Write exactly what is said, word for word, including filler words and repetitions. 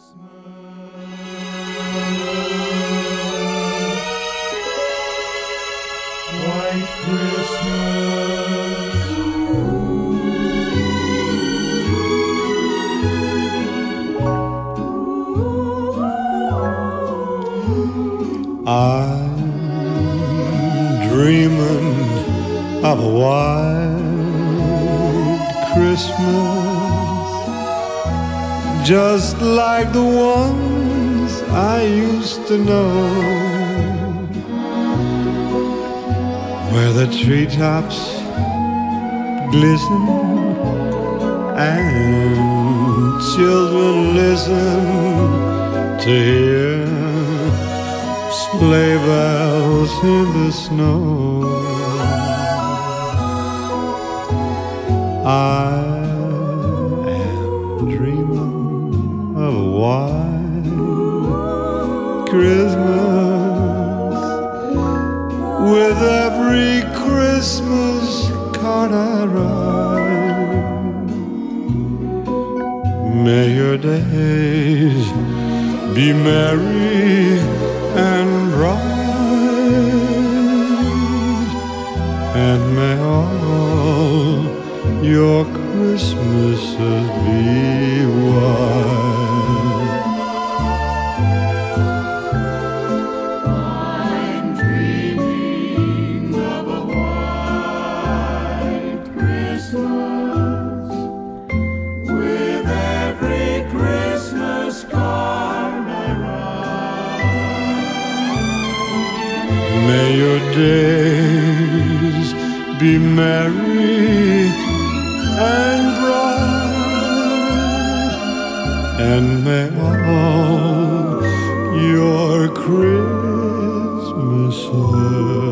White Christmas, I'm dreaming of a white Christmas, just like the ones I used to know, where the treetops glisten and children listen to hear sleigh bells in the snow. I am dreaming of a white Christmas, with every Christmas card I write. May your days be merry and bright, and may all your Christmases be white. I'm dreaming of a white Christmas, with every Christmas card I write. May your days be merry and bright, and may all your Christmases